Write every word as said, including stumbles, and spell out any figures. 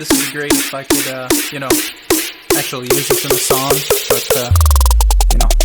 this would be great if I could, uh, you know, actually use this in a song, but, uh, you know,